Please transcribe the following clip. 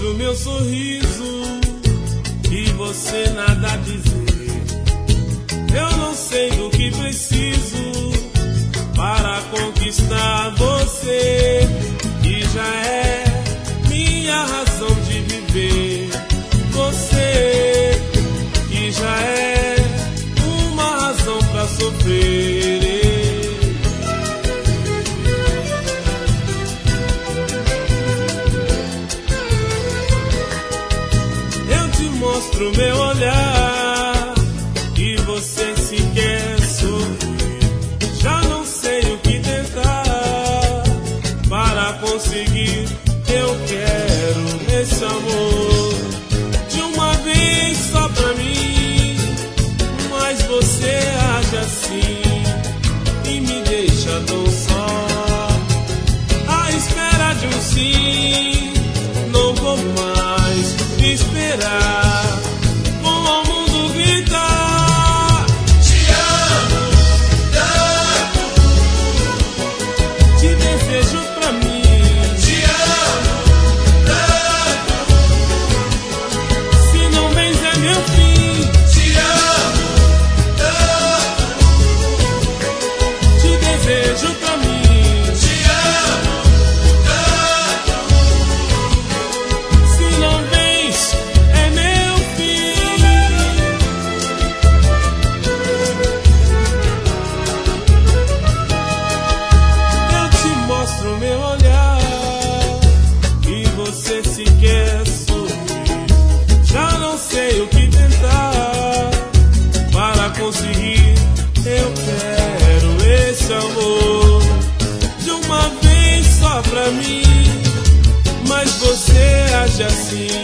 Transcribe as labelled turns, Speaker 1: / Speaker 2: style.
Speaker 1: mostro meu sorriso e você nada dizer. Eu não sei do que preciso para conquistar você, que já é minha razão de viver. Você, que já é uma razão pra sofrer. Eu te mostro meu olhar e você sequer sorri. Já não sei o que tentar para conseguir. Eu quero esse amor de uma vez só pra mim, mas você age assim e me deixa tão só, à espera de um sim. Não vou mais esperar, vou ao mundo gritar: te amo tanto, te desejo pra mim. Te amo tanto, se não vens é meu fim. Te amo tanto, te desejo pra mim. Te amo tanto, se não vens é meu fim. Eu te mostro meu olhar e você sequer sorri. Já não sei o que tentar para conseguir. Eu quero esse amor de uma vez só pra mim, mas você age assim